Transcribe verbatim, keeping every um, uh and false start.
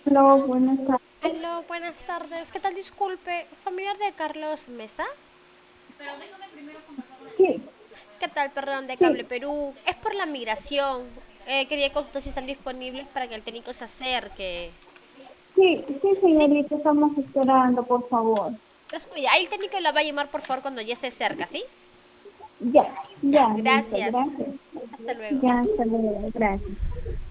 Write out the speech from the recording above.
Hola, buenas tardes. Aló, buenas tardes. ¿Qué tal? Disculpe, familiar de Carlos Mesa. Sí, ¿Qué tal? Perdón, de Cable sí, Perú. Es por la migración. Eh, quería consultar si están disponibles para que el técnico se acerque. sí, sí, Sí, señorita, estamos esperando, por favor. los cuida. Ahí el técnico la va a llamar por favor cuando ya esté cerca, ¿sí? Ya, Ya, ya, listo, gracias. gracias. Hasta luego. Ya, hasta luego, gracias.